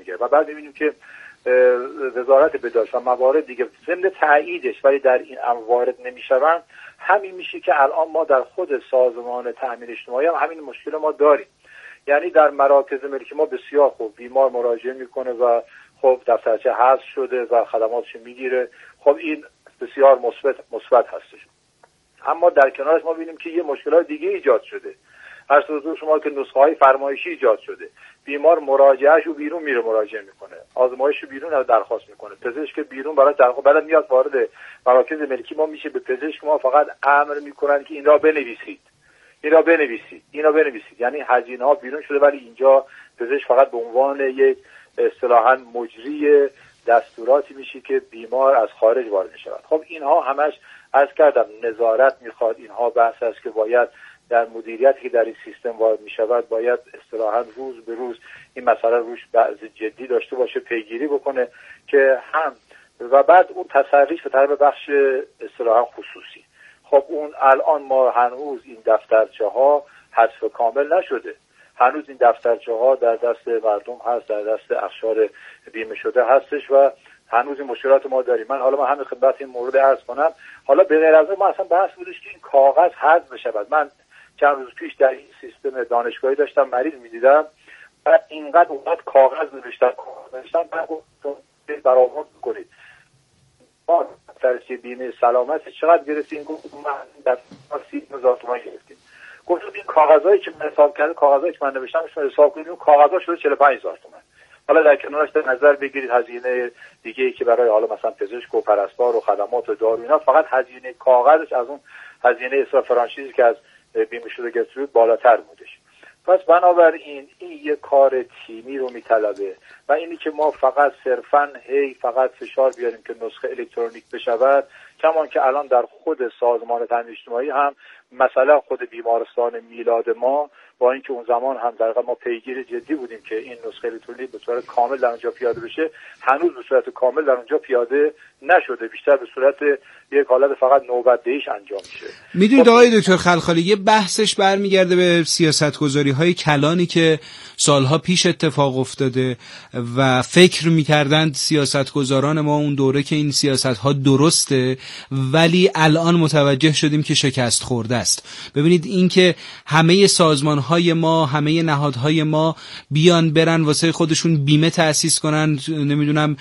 میگیره و بعد میبینیم که وزارت بهداشت و موارد دیگه ضمن تاییدش ولی در این امر وارد نمیشوند. همین میشه که الان ما در خود سازمان تامین اجتماعی هم همین مشکل ما داریم. یعنی در مراکز ملکی ما بسیار خوب بیمار مراجعه میکنه و خب دفترچه حذف شده و خدماتش میگیره، خب این بسیار مثبت هستش. اما در کنارش ما ببینیم که یه مشکلات دیگه ایجاد شده. هر حضور شما که نسخه های فرمایشی ایجاد شده، بیمار مراجعهشو بیرون میره مراجعه میکنه، آزمایشو بیرون رو درخواست میکنه، پزشک بیرون برای درخواست بعد میاد وارد مراکز ملکی ما میشه. به پزشک ما فقط امر میکنن که این را بنویسید. یعنی هزینه ها بیرون شده ولی اینجا پزشک فقط به عنوان یک اصطلاحاً مجری دستوراتی میشه که بیمار از خارج وارد میشود. خب اینها همش عرض کردم نظارت میخواد. اینها بحث است که باید در مدیریتی که در این سیستم وارد میشود باید اصطلاحاً روز به روز این مسئله روش بحث جدی داشته باشه، پیگیری بکنه که هم و بعد اون تصریح به طرف بخش اصطلاحاً خصوصی. خب اون الان ما هنوز این دفترچه ها حذف کامل نشده، هنوز این دفترچه ها در دست مردم هست، در دست اقشار بیمه شده هستش و هنوز این مشکلات ما داریم. من همین خدمت این مورد عرض کنم. حالا به غیر از ما اصلا بحث بودش که این کاغذ حذف بشود. من چند روز پیش در این سیستم دانشگاهی داشتم مریض میدیدم، بعد اینقدر اونقدر کاغذ نوشتن بعد برآورد کنید ما دفترچه بیمه سلامت چقدر گرفتیم؟ گفت من در 30,000 تومان گرفتیم. گفتم این کاغذایی که من حساب کردم، کاغذایی که من نوشتم شما حساب کنید، اون کاغذا شده 45,000 تومان. حالا در کنارش در نظر بگیرید هزینه دیگه ای که برای حالا مثلا پزشک و پرستار و خدمات و دارو اینا، فقط هزینه کاغذش از اون هزینه اصرف فرانچیزی که از بیمه شده گرفته بود بالاتر بودش. پس بنابراین این یک کار تیمی رو میطلبه و اینی که ما فقط صرفاً فقط فشار بیاریم که نسخه الکترونیک بشود، کمان که الان در خود سازمان تامین اجتماعی هم مثلا خود بیمارستان میلاد ما با اینکه اون زمان هم در ما پیگیر جدی بودیم که این نسخه الکترونیک به صورت کامل در اونجا پیاده بشه، هنوز به صورت کامل در اونجا پیاده نشده، بیشتر به صورت یک حالت فقط نوبت‌دهیش انجام میشه. میدونید آقای دکتر خلخالی یه بحثش برمیگرده به سیاستگذاری‌های کلانی که سالها پیش اتفاق افتاده و فکر می‌کردند سیاستگزاران ما اون دوره که این سیاست‌ها درسته، ولی الان متوجه شدیم که شکست خورده است. ببینید این که همه سازمان‌های ما، همه نهادهای ما بیان برن واسه خودشون بیمه تأسیس کنن، نمیدونم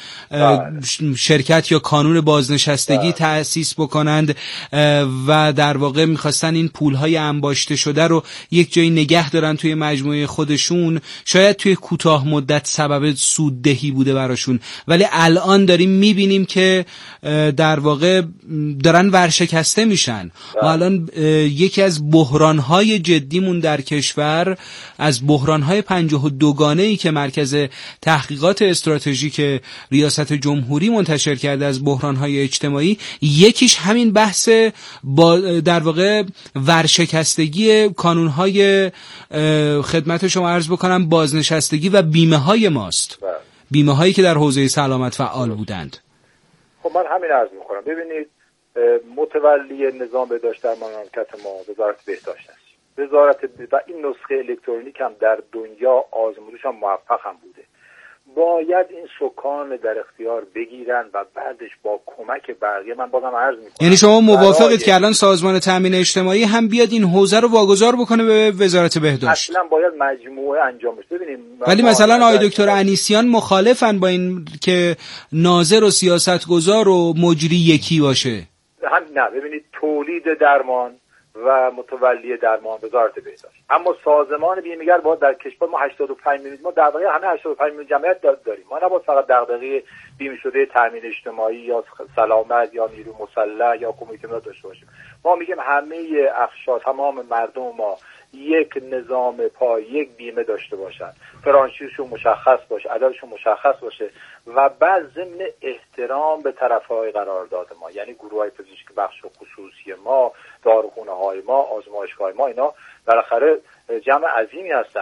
شرکت یا کانون بازنشستگی تأسیس بکنند و در واقع میخواستن این پولهای انباشته شده رو یک جایی نگه دارن توی مجموعه خودشون، شاید توی کوتاه مدت سبب سوددهی بوده براشون، ولی الان داریم میبینیم که در واقع دارن ورشکسته میشن. و الان یکی از بحرانهای جدیمون در کشور، از بحرانهای 52 گانه‌ای که مرکز تحقیقات استراتژیک ریاست جمهوری منتشر کرده از بحرانهای اجتماعی، یکیش همین بحث در واقع ورشکستگی کانونهای خدمت شما عرض بکنم بازنشستگی و بیمه های ماست، بیمه هایی که در حوزه سلامت فعال بودند. خب من همین عرض میکنم. ببینید متولی نظام بهداشت در مملکت ما وزارت بهداشت است. و این نسخه الکترونیک هم در دنیا آزمودش هم موفق هم بوده. باید این سکان در اختیار بگیرن و بعدش با کمک بقیه، من بازم عرض میکنم، یعنی شما موافقید که الان سازمان تامین اجتماعی هم بیاد این حوزه رو واگذار بکنه به وزارت بهداشت؟ اصلا باید مجموعه انجام بشه. ببینیم ولی مثلا آقای دکتر انیسیان مخالفن با این که ناظر و سیاستگزار و مجری یکی باشه. نه ببینید تولید درمان و متولی درمان وزارت بهداشت، اما سازمان بیمه‌گر باید در کشور ما 85 میلیون، ما در واقع همه 85 میلیون جمعیت داریم. ما نباید فقط دغدغه بیمه شده تامین اجتماعی یا سلامت یا نیرو مسلح یا کمیته ملی داشته باشیم. ما میگیم همه اقشار، تمام مردم ما یک نظام پای، یک بیمه داشته باشن، فرانچیزشون مشخص باشه، عددشون مشخص باشه و بعد ضمن احترام به طرفهای قرارداد ما، یعنی گروه‌های پزشکی بخش خصوصی ما، داروخانه‌های ما، آزمایشگاه ما، اینا بالاخره جمع عظیمی هستن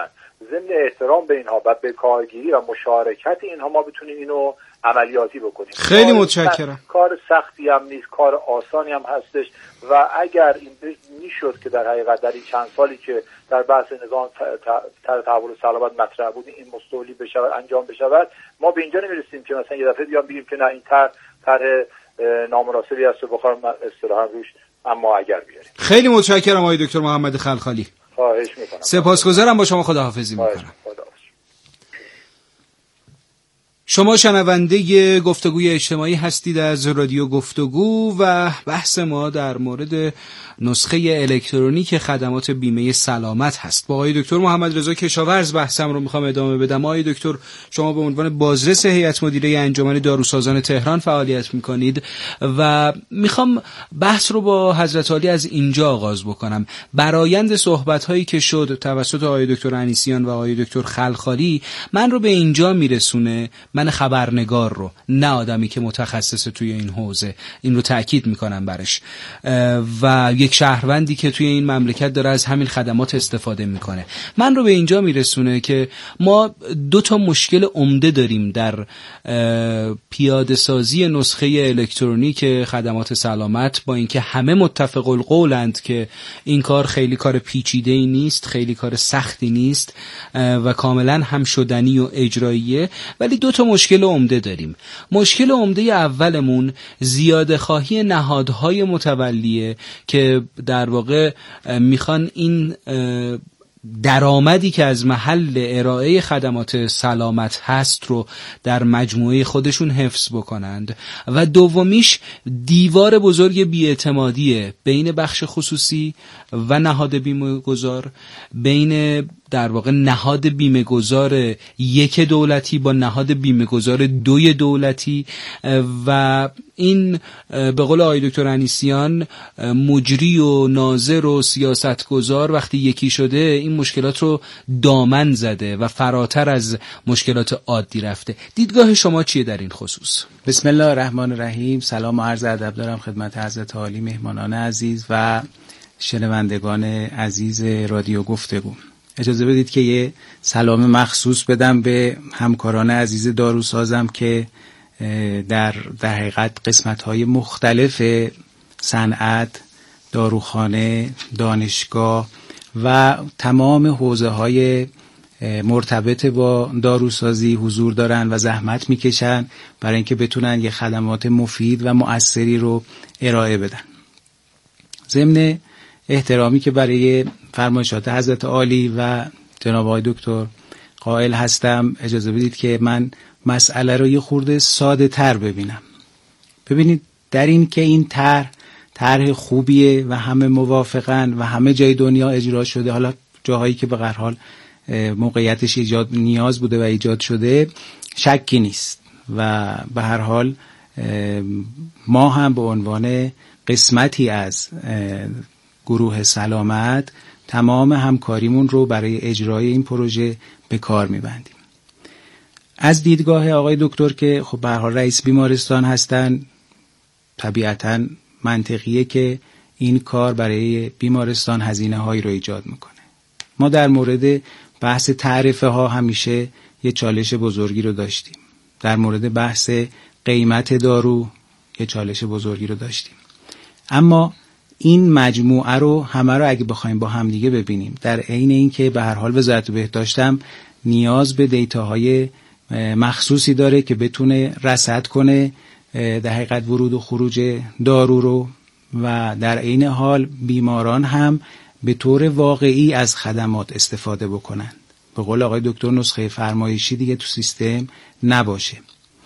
ضمن احترام به اینها و به کارگیری و مشارکت اینها ما بتونیم اینو عملیاتی بکنیم. خیلی متشکرم. کار سختی هم نیست، کار آسانی هم هستش و اگر این میشد که در حقیقت در این چند سالی که در بحث نظام تحول سلامت مطرح بود این مستولی بشود، انجام بشود، ما به اینجا نمیرسیم که مثلا یه دفعه بیام بگیم که نه این طرح نامناسبی است و بخوام اصطلاحا روش اما اگر بیاریم. خیلی متشکرم آقای دکتر محمد خلخالی. خواهش میکنم. سپاسگزارم، با شما خداحافظی میکنم. شما شنونده گفتگوی اجتماعی هستید از رادیو گفتگو و بحث ما در مورد نسخه الکترونیک خدمات بیمه سلامت هست. با آقای دکتر محمد رضا کشاورز بحثم رو میخوام ادامه بدم. آقای دکتر، شما به عنوان بازرس هیئت مدیره انجمن داروسازان تهران فعالیت میکنید و میخوام بحث رو با حضرت عالی از اینجا آغاز بکنم. برآیند صحبت هایی که شد توسط آقای دکتر انیسیان و آقای دکتر خلخالی من رو به اینجا میرسونه، من خبرنگار رو، نه آدمی که متخصص توی این حوزه، این رو تأکید میکنم برش، و یک شهروندی که توی این مملکت داره از همین خدمات استفاده میکنه، من رو به اینجا میرسونه که ما 2 مشکل عمده داریم در پیاده سازی نسخه الکترونیک خدمات سلامت، با اینکه همه متفق القولند که این کار خیلی کار پیچیده‌ای نیست، خیلی کار سختی نیست و کاملا هم شدنی و اجراییه، ولی 2 مشکل عمده داریم. مشکل عمده اولمون زیاده خواهی نهادهای متولیه که در واقع میخوان این درآمدی که از محل ارائه خدمات سلامت هست رو در مجموعه خودشون حفظ بکنند، و دومیش دیوار بزرگ بی‌اعتمادیه بین بخش خصوصی و نهاد بیمه گذار، بین در واقع نهاد بیمه گذار یک دولتی با نهاد بیمه گذار 2 دولتی، و این به قول آقای دکتر انیسیان مجری و ناظر و سیاستگزار وقتی یکی شده این مشکلات رو دامن زده و فراتر از مشکلات عادی رفته. دیدگاه شما چیه در این خصوص؟ بسم الله الرحمن الرحیم. سلام و عرض ادب دارم خدمت حضرت عالی، مهمانان عزیز و شنوندگان عزیز رادیو گفتگو. اجازه بدید که یه سلام مخصوص بدم به همکاران عزیز داروسازم که در حقیقت قسمت‌های مختلف صنعت، داروخانه، دانشگاه و تمام حوزه‌های مرتبط با داروسازی حضور دارن و زحمت میکشن برای اینکه بتونن یه خدمات مفید و مؤثری رو ارائه بدن. ضمن احترامی که برای فرمایشات حضرت عالی و جناب آقای دکتر قائل هستم، اجازه بدید که من مسئله رو یه خورده ساده تر ببینم. ببینید، در این که این طرح خوبیه و همه موافقن و همه جای دنیا اجرا شده، حالا جاهایی که به هر حال موقعیتش نیاز بوده و ایجاد شده شکی نیست، و به هر حال ما هم به عنوان قسمتی از گروه سلامت تمام همکاریمون رو برای اجرای این پروژه به کار میبندیم. از دیدگاه آقای دکتر که خب به هر حال رئیس بیمارستان هستن، طبیعتاً منطقیه که این کار برای بیمارستان هزینه هایی رو ایجاد میکنه. ما در مورد بحث تعرفه ها همیشه یه چالش بزرگی رو داشتیم. در مورد بحث قیمت دارو یه چالش بزرگی رو داشتیم. اما این مجموعه رو همه رو اگه بخوایم با هم دیگه ببینیم، در عین این که به هر حال وزارت بهداشت هم نیاز به دیتاهای مخصوصی داره که بتونه رصد کنه در حقیقت ورود و خروج دارو رو، و در عین حال بیماران هم به طور واقعی از خدمات استفاده بکنن. به قول آقای دکتر نسخه فرمایشی دیگه تو سیستم نباشه.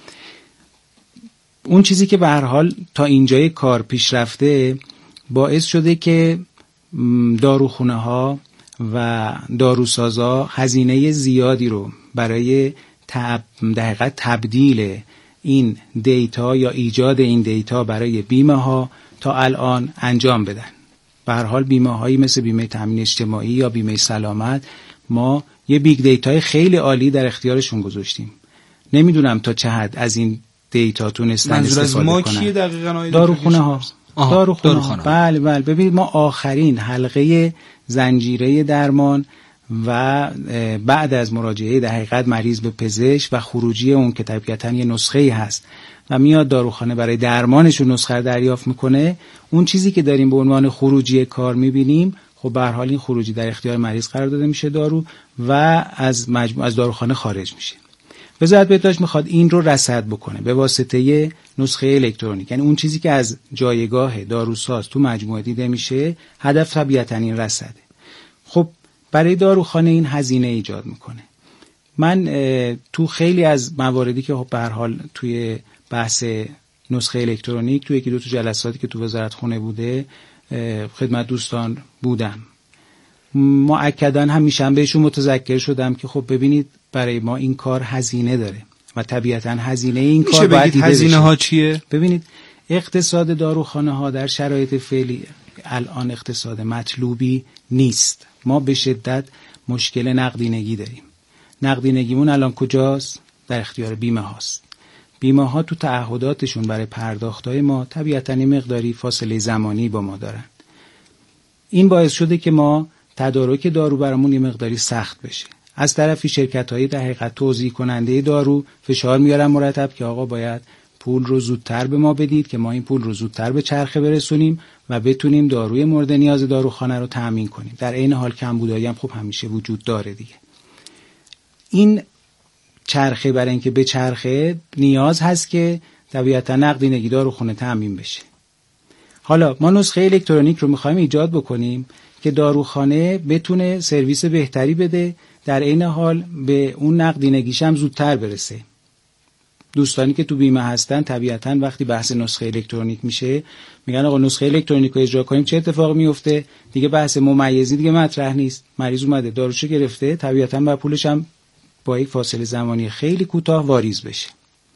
اون چیزی که به هر حال تا اینجای کار پیش رفته باعث شده که داروخونه ها و داروسازا هزینه زیادی رو برای در حقیقت تبدیل این دیتا یا ایجاد این دیتا برای بیمه ها تا الان انجام بدن. به هر حال بیمه هایی مثل بیمه تامین اجتماعی یا بیمه سلامت ما یه بیگ دیتای خیلی عالی در اختیارشون گذاشتیم. نمیدونم تا چه حد از این دیتا تونستن استفاده کنن. داروخونه ها. بله. ببینید، ما آخرین حلقه زنجیره درمان و بعد از مراجعه در حقیقت مریض به پزشک و خروجی اون که طبیعتاً یه نسخه‌ای هست و میاد داروخانه برای درمانش اون نسخه رو دریافت میکنه، اون چیزی که داریم به عنوان خروجی کار میبینیم، خب به هر حال این خروجی در اختیار مریض قرار داده میشه دارو و از داروخانه خارج میشه. وزارت بهداشت میخواد این رو رصد بکنه به واسطه نسخه الکترونیک، یعنی اون چیزی که از جایگاه داروساز تو مجموعه دیده میشه، هدف طبیعتاً این رصده. خب برای داروخانه این هزینه ایجاد میکنه. من تو خیلی از مواردی که خب به هر حال توی بحث نسخه الکترونیک تو یکی دو تا جلساتی که تو وزارت خونه بوده خدمت دوستان بودم، مؤکداً همیشه بهشون متذکر شدم که خب ببینید برای ما این کار هزینه داره و طبیعتاً هزینه این کار باید دیده بشه. هزینه ها چیه؟ ببینید اقتصاد داروخانه ها در شرایط فعلی الان اقتصاد مطلوبی نیست. ما به شدت مشکل نقدینگی داریم. نقدینگیمون الان کجاست؟ در اختیار بیمه هاست. بیمه ها تو تعهداتشون برای پرداختای ما طبیعتاً مقداری فاصله زمانی با ما دارن. این باعث شده که ما تدارک دارو برامون یه مقداری سخت بشه. از طرفی شرکت‌های در حقیقت توزیع کننده دارو فشار میارن مرتب که آقا باید پول رو زودتر به ما بدید که ما این پول رو زودتر به چرخه برسونیم و بتونیم داروی مورد نیاز داروخانه رو تامین کنیم. در عین حال کمبودایی هم خب همیشه وجود داره دیگه. این چرخه برای اینکه به چرخه نیاز هست که طبیعتا نقدینگی داروخانه تامین بشه. حالا ما نسخه الکترونیک رو می‌خوایم ایجاد بکنیم که داروخانه بتونه سرویس بهتری بده، در عین حال به اون نقدینگیش هم زودتر برسه. دوستانی که تو بیمه هستن طبیعتاً وقتی بحث نسخه الکترونیک میشه میگن آقا نسخه الکترونیک رو اجرا کنیم چه اتفاقی میفته؟ دیگه بحث ممیزی دیگه مطرح نیست. مریض اومده داروشو گرفته، طبیعتاً با پولش هم با یک فاصله زمانی خیلی کوتاه واریز بشه.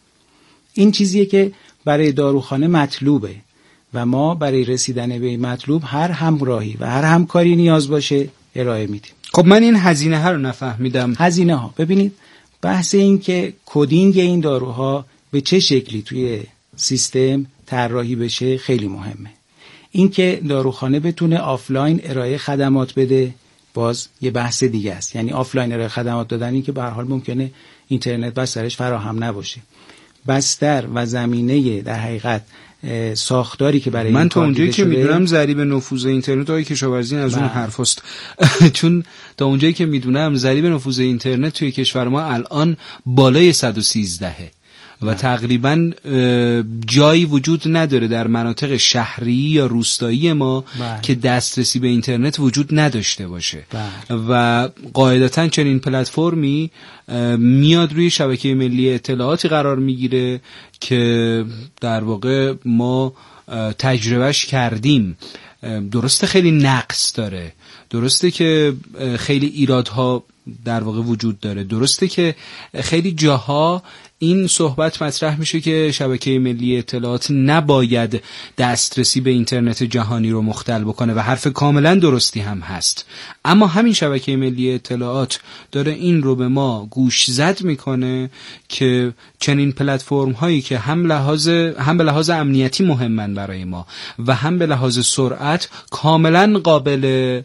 این چیزیه که برای داروخانه مطلوبه و ما برای رسیدن به این مطلوب هر همراهی و هر همکاری نیاز باشه ارائه میدیم. خب من این هزینه ها رو نفهمیدم. هزینه ها ببینید، بحث این که کدینگ این داروها به چه شکلی توی سیستم طراحی بشه خیلی مهمه. این که داروخانه بتونه آفلاین ارائه خدمات بده باز یه بحث دیگه است. یعنی آفلاین ارائه خدمات دادن این که به هر حال ممکنه اینترنت بسترش فراهم نباشه. بستر و زمینه در حقیقت ساختاری که برای من تا اونجایی که میدونم ضریب نفوذ اینترنت های کشاورزی از اون حرفاست. چون تا اونجایی که میدونم ضریب نفوذ اینترنت توی کشور ما الان بالای 113 و تقریبا جایی وجود نداره در مناطق شهری یا روستایی ما که دسترسی به اینترنت وجود نداشته باشه و قاعدتاً چنین پلتفرمی میاد روی شبکه ملی اطلاعاتی قرار میگیره که در واقع ما تجربهش کردیم. درسته خیلی نقص داره، درسته که خیلی ایرادها در واقع وجود داره، درسته که خیلی جاها این صحبت مطرح میشه که شبکه ملی اطلاعات نباید دسترسی به اینترنت جهانی رو مختل بکنه و حرف کاملا درستی هم هست، اما همین شبکه ملی اطلاعات داره این رو به ما گوش زد میکنه که چنین پلتفرم هایی که هم به لحاظ امنیتی مهمن برای ما و هم به لحاظ سرعت کاملا قابل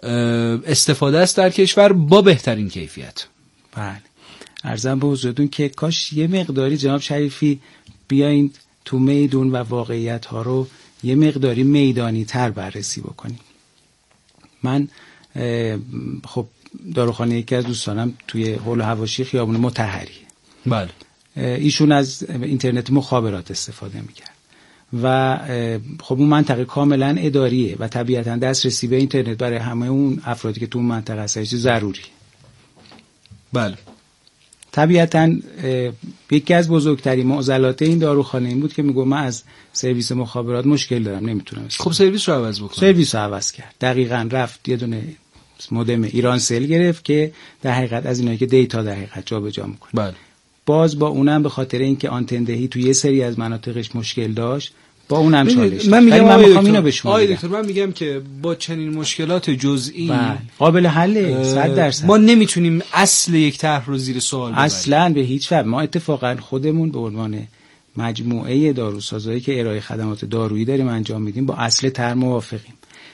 استفاده است در کشور با بهترین کیفیت. بله، عرضم به حضورتون که کاش یه مقداری جناب شریفی بیاین تو میدون و واقعیت ها رو یه مقداری میدانی تر بررسی بکنیم. من خب داروخانه یکی از دوستانم توی حول و حواشی خیابون مطهری، بله، ایشون از اینترنت مخابرات استفاده میکرد و خب اون منطقه کاملا اداریه و طبیعتا دسترسی به اینترنت برای همه اون افرادی که تو اون منطقه هستن ضروری. بله، طبیعتا یکی از بزرگترین معضلات این داروخانه این بود که میگم من از سرویس مخابرات مشکل دارم، نمیتونم. خب سرویس رو عوض بکنم. سرویس رو عوض کرد. دقیقاً رفت یه دونه مودم ایرانسل گرفت که در حقیقت از اینایی که دیتا در حقیقت جابجا میکنه. بله. باز با اونم به خاطر اینکه آنتن دهی توی یه سری از مناطقش مشکل داشت، با اونم چالش. من میخوام اینو بشم. دکتر من میگم که با چنین مشکلات جزئی قابل حل 100%. ما نمیتونیم اصل یک طرح رو زیر سوال ببریم. اصلاً به هیچ وجه. ما اتفاقا خودمون به عنوان مجموعه داروسازایی که ارائه خدمات دارویی داریم انجام میدیم با اصل طرح موافقیم.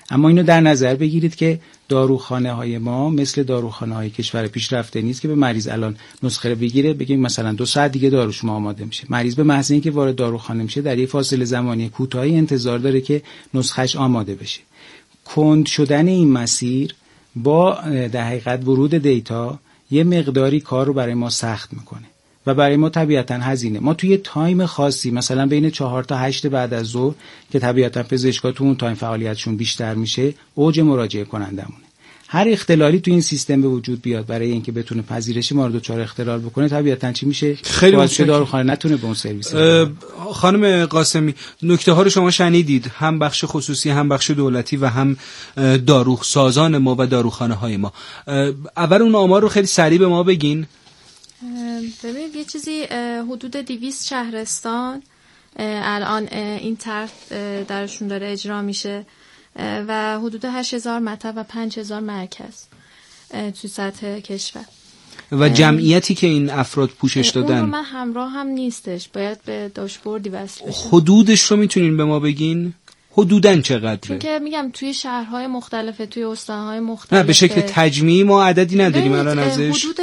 اما اینو در نظر بگیرید که داروخانه های ما مثل داروخانه های کشور پیشرفته نیست که به مریض الان نسخه رو بگیره بگیم مثلا 2 ساعت دیگه دارو شما آماده میشه. مریض به محض اینکه وارد داروخانه میشه در یک فاصله زمانی کوتاهی انتظار داره که نسخهش آماده بشه. کند شدن این مسیر با در حقیقت ورود دیتا یه مقداری کار رو برای ما سخت میکنه و برای ما طبیعتاً هزینه. ما توی تایم خاصی مثلا بین 4 تا 8 بعد از ظهر که طبیعتاً پزشکا تو اون تایم فعالیتشون بیشتر میشه اوج مراجعه کنندمونه. هر اختلالی تو این سیستم به وجود بیاد برای اینکه بتونه پذیرش ما رو دچار اختلال بکنه طبیعتاً چی میشه؟ خیلی مشکل داروخانه نتونه به اون سرویس. خانم قاسمی نکته ها رو شما شنیدید، هم بخش خصوصی هم بخش دولتی و هم داروسازان ما و داروخانه های ما. اول اون آمار رو خیلی سریع به ما بگین. ببینید یه چیزی حدود 200 شهرستان الان این طرح درشون داره اجرا میشه و حدود 8000 مطب و 5000 مرکز توی سطح کشور. و جمعیتی که این افراد پوشش دادن اون من همراه هم نیستش، باید به داشبوردی وصل بشه. حدودش رو میتونین به ما بگین؟ حدوداً چقدره؟ چون که میگم توی شهرهای مختلفه، توی استانهای مختلفه. نه به شکل تجمیعی ما عددی نداریم الان ازش. حدود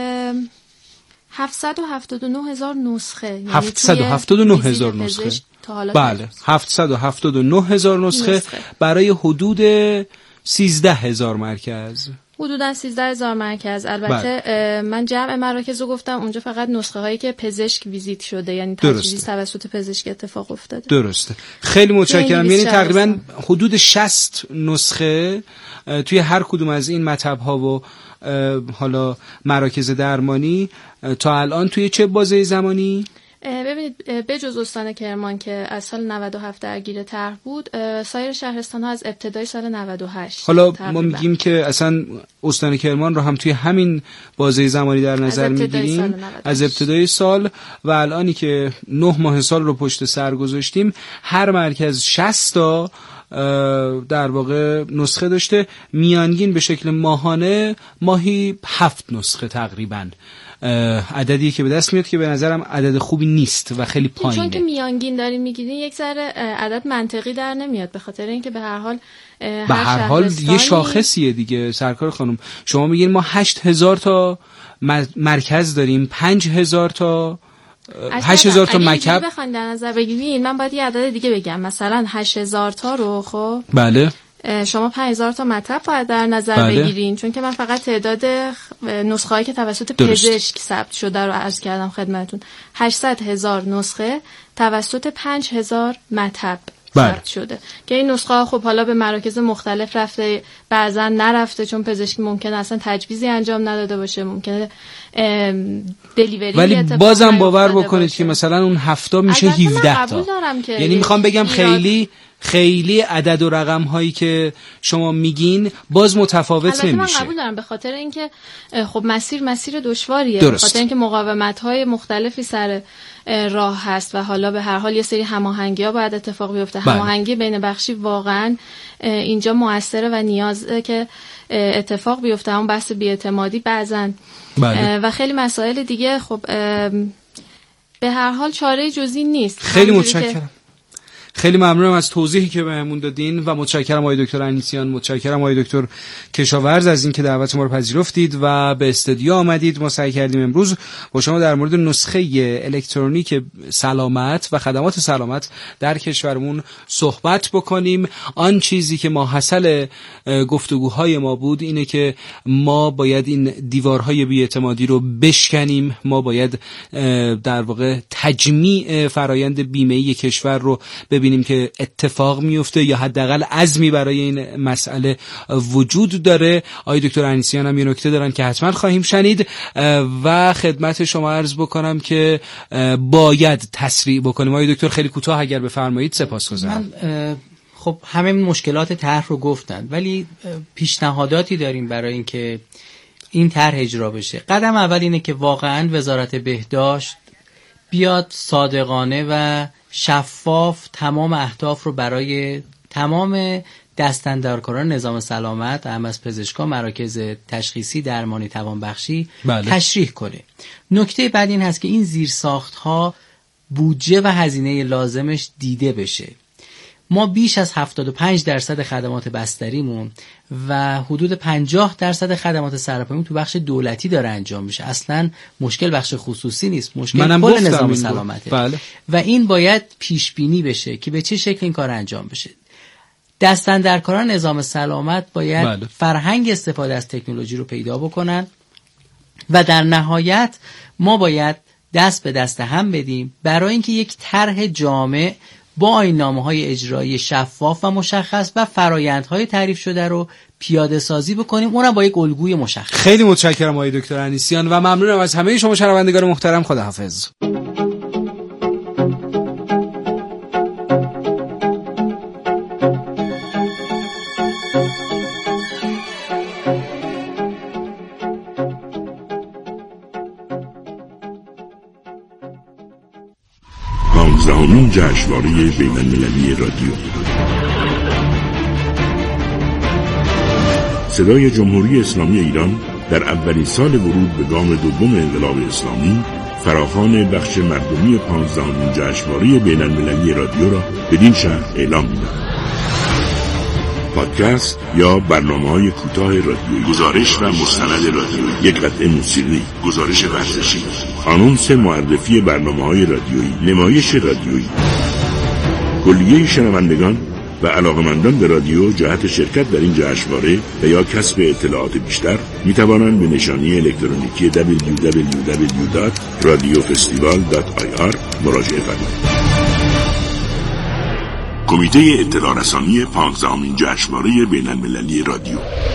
779,000 نسخه. 779,000 نسخه. بله 779,000 نسخه برای حدود 13,000 مرکز. حدوداً 13,000 مرکز. البته من جمع مراکز رو گفتم، اونجا فقط نسخه هایی که پزشک ویزیت شده یعنی تجویز توسط پزشک اتفاق افتاده. درسته. خیلی متشکرم. یعنی تقریبا حدود 60 نسخه توی هر کدوم از این مطب ها و حالا مراکز درمانی تا الان توی چه بازه زمانی؟ ببینید به جز استان کرمان که از سال 97 درگیر طرح بود، سایر شهرستان ها از ابتدای سال 98. حالا ما میگیم که اصلا استان کرمان رو هم توی همین بازه زمانی در نظر میگیریم از ابتدای سال و الانی که 9 ماه سال رو پشت سر گذاشتیم هر مرکز 60 تا در واقع نسخه داشته. میانگین به شکل ماهانه ماهی 7 نسخه تقریباً عددی که به دست میاد که به نظرم عدد خوبی نیست و خیلی پایینه. چون که میانگین دارین میگیرین یک ذره عدد منطقی در نمیاد، به خاطر اینکه به هر حال یه شاخصیه دیگه. سرکار خانم شما میگین ما 8,000 تا مرکز داریم، 5,000 تا 8,000 تا مکتب. بخواید در نظر بگیرین من باید یه عدد دیگه بگم، مثلا 8,000 تا رو خب بله شما 5,000 تا مطب باید در نظر بگیرین، چون که من فقط تعداد نسخه‌ای که توسط پزشک ثبت شده رو عرض کردم خدمتتون. 800,000 نسخه توسط 5,000 مطب ثبت شده که این نسخه ها خب حالا به مراکز مختلف رفته، بعضا نرفته چون پزشکی ممکنه اصلا تجویزی انجام نداده باشه، ممکنه دلیوری، ولی بازم باور بکنید که مثلا اون 7 میشه 17 تا. یعنی میخوام بگم خیلی عدد و رقم هایی که شما میگین باز متفاوت نمیشه. من قبول دارم به خاطر اینکه خب مسیر دشواریه، به خاطر اینکه مقاومت های مختلفی سر راه هست و حالا به هر حال یه سری هماهنگی ها باید اتفاق بیفته. هماهنگی بین بخشی واقعا اینجا موثره و نیازه که اتفاق بیفته. اون بحث بی‌اعتمادی بعضن و خیلی مسائل دیگه خب به هر حال چاره جزئی نیست. خیلی متشکرم. خیلی ممنونم از توضیحی که بهمون دادین و متشکرم آقای دکتر انیسیان، متشکرم آقای دکتر کشاورز از این که دعوت ما رو پذیرفتید و به استودیو آمدید. ما سعی کردیم امروز با شما در مورد نسخه الکترونیک سلامت و خدمات سلامت در کشورمون صحبت بکنیم. آن چیزی که ماحصل گفتگوهای ما بود اینه که ما باید این دیوارهای بی‌اعتمادی رو بشکنیم، ما باید در واقع تجمیع فرایند بیمه‌ای کشور رو ببینیم که اتفاق میفته یا حداقل عزمی برای این مسئله وجود داره. آقای دکتر انیسیان هم یه نکته دارن که حتما خواهیم شنید و خدمت شما عرض بکنم که باید تسریع بکنیم. آقای دکتر خیلی کوتاه اگر بفرمایید سپاسگزارم. خب همه مشکلات طرح رو گفتن ولی پیشنهاداتی داریم برای اینکه این طرح اجرا بشه. قدم اول اینه که واقعا وزارت بهداشت بیاد صادقانه و شفاف تمام اهداف رو برای تمام دستاندرکاران نظام سلامت، هم از پزشکان، مراکز تشخیصی، درمانی، توانبخشی تشریح کنه. نکته بعد این هست که این زیرساخت‌ها بودجه و هزینه لازمش دیده بشه. ما بیش از 75% خدمات بستریمون و حدود 50% خدمات سراپایمون تو بخش دولتی داره انجام میشه. اصلا مشکل بخش خصوصی نیست، مشکل کل نظام سلامته. بله. و این باید پیش بینی بشه که به چه شکل این کار انجام بشه. دستاندرکاران نظام سلامت باید فرهنگ استفاده از تکنولوژی رو پیدا بکنن و در نهایت ما باید دست به دست هم بدیم برای اینکه یک طرح جامع با آیین‌نامه‌های اجرایی شفاف و مشخص و فرآیندهای تعریف شده رو پیاده سازی بکنیم، اونم با یک الگوی مشخص. خیلی متشکرم آقای دکتر انیسیان و ممنونم از همه شما شنوندگان محترم. خداحافظ. جشنواره بین‌المللی رادیو. صدای جمهوری اسلامی ایران در اولین سال ورود به گام دوم انقلاب اسلامی فراخوان بخش مردمی 15مین جشنواره بین‌المللی رادیو را بدین شهر اعلام می‌دهد. پادکست یا برنامه‌های کوتاه رادیویی، گزارش و مستند رادیویی، یک قطعه موسیقی، گزارش ورزشی، آنونس معرفی برنامه‌های رادیویی، نمایش رادیویی. کلیه شنوندگان و علاقمندان به رادیو جهت شرکت در این جشنواره و یا کسب اطلاعات بیشتر می توانند به نشانی الکترونیکی www.radiofestival.ir مراجعه فرمایند. کمیته اطلاع رسانی 15مین جشنواره بین‌المللی رادیو.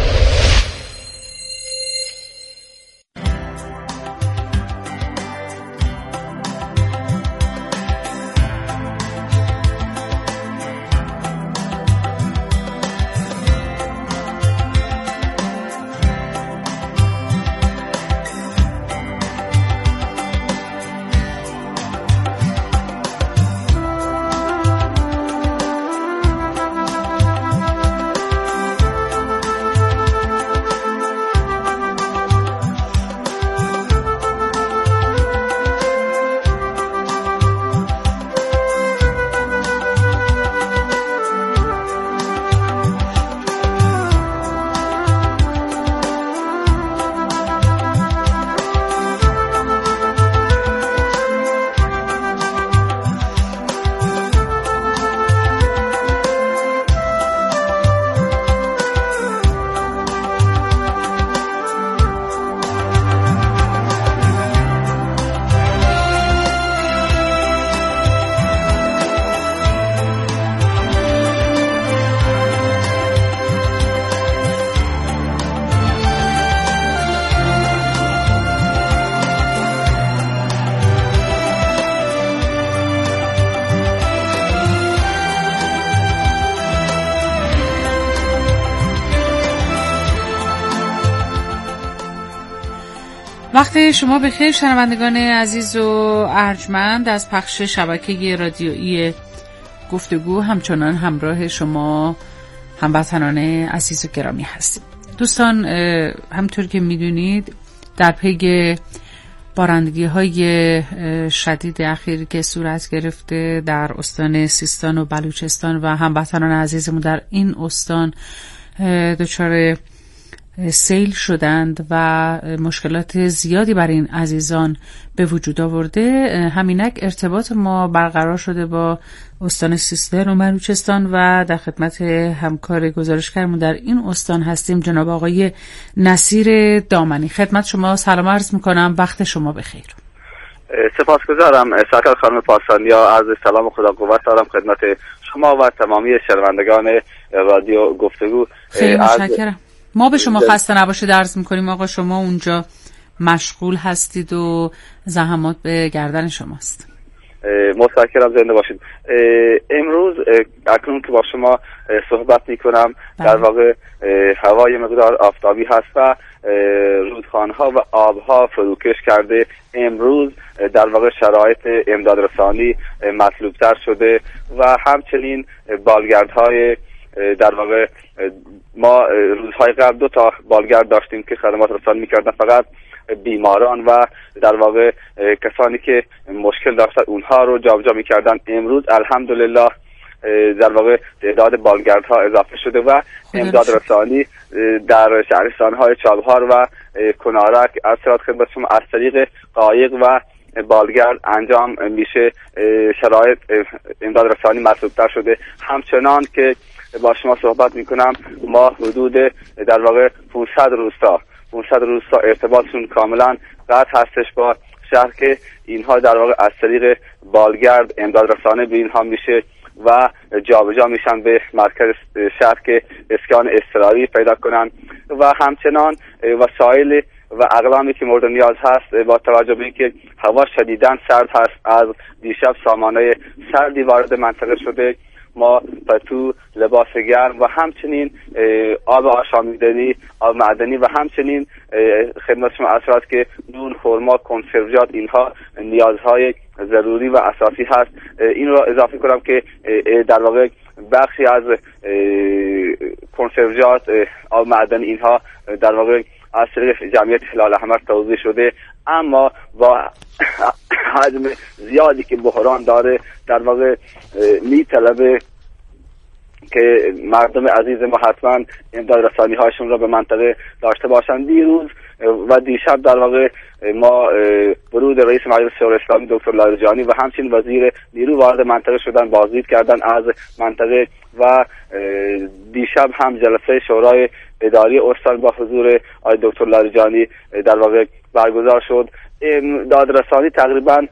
وقت شما بخیر شنوندگان عزیز و ارجمند از پخش شبکه رادیویی گفتگو، همچنان همراه شما هموطنان عزیز و گرامی هستیم. دوستان، همطور که میدونید در پی بارندگی‌های شدید اخیر که صورت گرفته در استان سیستان و بلوچستان و هموطنان عزیزمون در این استان دچار سیل شدند و مشکلات زیادی برای این عزیزان به وجود آورده، همینک ارتباط ما برقرار شده با استان سیستان و بلوچستان و در خدمت همکار گزارشگرمون در این استان هستیم، جناب آقای نصیر دامنی. خدمت شما سلام عرض میکنم، وقت شما بخیر. سپاسگزارم سرکار خانم پاسانیا، عرض سلام و خدا قوت دارم خدمت شما و تمامی شنوندگان رادیو گفتگو. خیلی متشکرم. ما به شما خسته نباشید عرض میکنیم آقا، شما اونجا مشغول هستید و زحمات به گردن شماست. متشکرم، زنده باشید. امروز اکنون که با شما صحبت میکنم در واقع هوای مقدار آفتابی هست و رودخانه‌ها و آبها فروکش کرده. امروز در واقع شرایط امدادرسانی مطلوبتر شده و همچنین بالگردهای در واقع ما روزهای قبل 2 تا بالگرد داشتیم که خدمات رسانی میکردن، فقط بیماران و در واقع کسانی که مشکل داشتن اونها رو جابجا میکردن. امروز الحمدلله در واقع تعداد بالگردها اضافه شده و امداد رسانی در شهرستان‌های چابهار و کنارک از خدمت شما از طریق قایق و بالگرد انجام میشه. شرایط امداد رسانی مطلوب‌تر شده. همچنان که با شما صحبت میکنم ما حدود در واقع 500 روستا ارتباطشون کاملا قطع هستش با شهر که اینها در واقع از طریق بالگرد امداد رسانی به اینها میشه و جابجا میشن به مرکز شهر که اسکان اضطراری پیدا کنن و همچنان وسایل و اقلامی که مورد نیاز هست با توجه به اینکه هوا شدیداً سرد هست. از دیشب سامانه سردی وارد منطقه شده. ما پتو، لباس گرم و همچنین آب آشامیدنی، آب معدنی و همچنین خدمت شما اثرات که نون، خرما، کنسروجات اینها نیازهای ضروری و اساسی هست. این رو اضافه کنم که در واقع بخشی از کنسروجات، آب معدنی اینها در واقع از طریق جمعیت هلال احمر توزیع شده، اما با حجم زیادی که بحران داره در واقع میطلبه که مردم عزیز ما حتما امداد رسانی هاشون را به منطقه داشته باشن. دیروز و دیشب در واقع ما ورود رئیس مجلس شورای اسلامی دکتر لاریجانی و همچنین وزیر نیرو وارد منطقه شدن، بازدید کردن از منطقه و دیشب هم جلسه شورای اداری استان با حضور آقای دکتر لاریجانی در واقع برگزار شد. دادرسانی تقریبا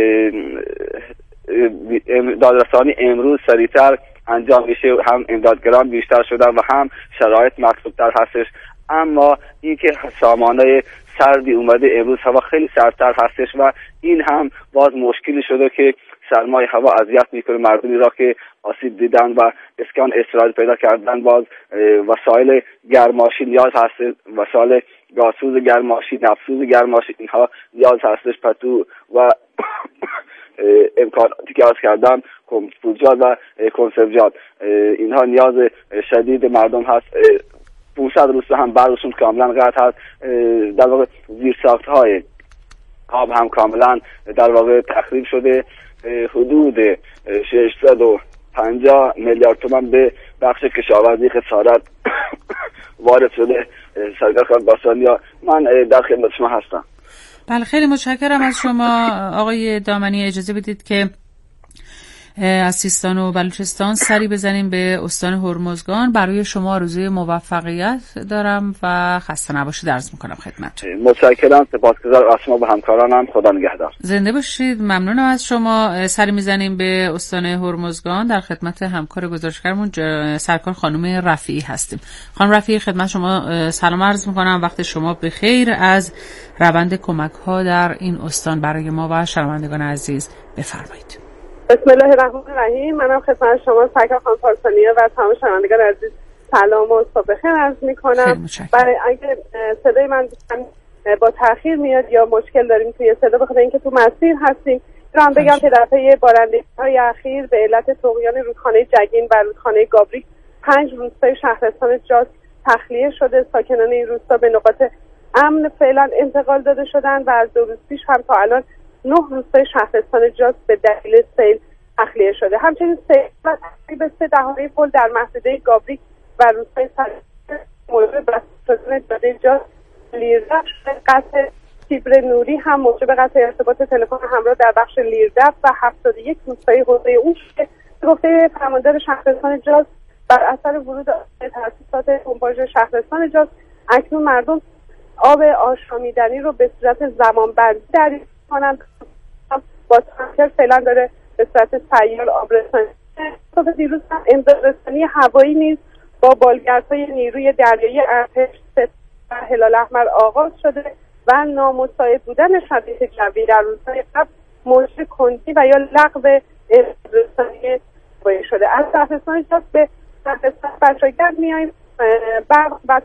دادرسانی امروز سریعتر انجام میشه، هم امدادگران بیشتر شدن و هم شرایط مطلوبتر هستش. اما این که سامانه سردی اومده، امروز هوا خیلی سردتر هستش و این هم باز مشکلی شده که سرمای هوا اذیت میکنه مردمی را که آسیب دیدن و اسکان اضطراری پیدا کردن. باز وسایل گرماشی نیاز هست، وسایل گازسوز گرماشی، نفتسوز گرماشی اینها نیاز هستش. پتو و امکاناتی که عرض کردم، کنسروجات و کنسروجات اینها نیاز شدید مردم هست. 500 روستا هم برشون کاملا قطع هست. در واقع زیرساخت‌های آب هم کاملا در واقع تخریب شده. حدود 650 میلیارد تومان به بخش کشاورزی خسارت وارد شده. سرکار خان باسانیا، من در خدمت شما هستم. بله، خیلی متشکرم از شما آقای دامنی. اجازه بدید که از سیستان و بلوچستان سری بزنیم به استان هرمزگان. برای شما آرزوی موفقیت دارم و خسته نباشید عرض میکنم خدمتتون. متشکرم، سپاسگزارم از شما و همکارانم. خدا نگهدار. زنده باشید. ممنونم از شما. سری میزنیم به استان هرمزگان. در خدمت همکار گزارشگرمون سرکار خانم رفیعی هستیم. خانم رفیعی، خدمت شما سلام عرض میکنم. وقت شما بخیر. از روند کمک ها در این استان برای ما و شنوندگان عزیز بفرمایید. بسم الله الرحمن الرحیم. منم خدمت شما سرکار خانم پارسانیه و تمام شنوندگان عزیز سلام و صبح بخیر عرض میکنم. برای اگه صدای من با تأخیر میاد یا مشکل داریم توی صدا، بخاطر اینکه تو مسیر هستیم، من بگم که در پی بارندگی‌های اخیر به علت طغیان رودخانه جگین و رودخانه گابریک 5 روستای شهرستان جاز تخلیه شده. ساکنان این روستا به نقاط امن فعلا انتقال داده شدن و از 2 روز پیش هم تا الان 9 روستای شهرستان جاز به دلیل سیل تخلیه شده. همچنین سیل و تخریب 3 دهانه پل در محدوده گابریک و روستای سرسبز موجب بسته شدن جاده جاز لیردف شده. قطع فیبر نوری هم موجب قطع ارتباط تلفن همراه در بخش لیردف و 71 روستای حوزه اون شده. گفته فرماندار شهرستان جاز، بر اثر ورود تاسیسات پمپاژ شهرستان جاز اکنون مردم آب آشامیدنی رو به صورت زمانبندی دریافت کنند. با تانکر فعلا داره به صورت سیار آبرسانی. صبح دیروز هم امدادرسانی هوایی نیز با بالگردهای نیروی دریایی ارتش و هلال احمر آغاز شده و نامساعد بودن شرایط جوی در روزهای قبل موجب کندی و یا لغو امدادرسانی هوایی شده. از شهرستان جاز به شهرستان بشاگرد میایم. برق و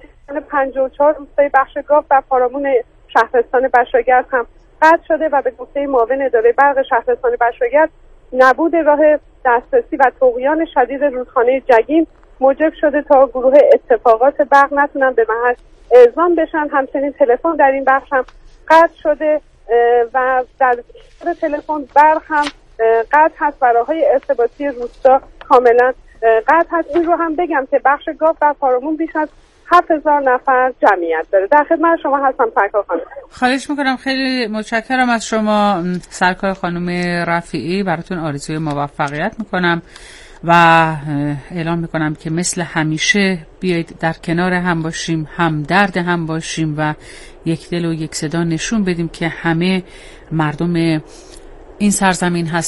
54 روستای بخش گاف و پارامون شهرستان بشاگرد هم قطع شده و به گفته معاون اداره برق شهرستان بشاگرد نبود راه دسترسی و طغیان شدید رودخانه جگین موجب شده تا گروه اتفاقات برق نتونن به محل اعزام بشن. همچنین تلفن در این بخش هم قطع شده و در تلفن برق هم قطع هست و راه‌های ارتباطی روستا کاملا قطع هست. این رو هم بگم که بخش گاو در پارامون بیش از 7000 نفر جمعیت داره. در خدمت شما هستم سرکار خانم. خواهش میکنم. خیلی متشکرم از شما سرکار خانم رفیعی. براتون آرزوی موفقیت میکنم و اعلام میکنم که مثل همیشه بیایید در کنار هم باشیم، همدرد هم باشیم و یک دل و یک صدا نشون بدیم که همه مردم این سرزمین هست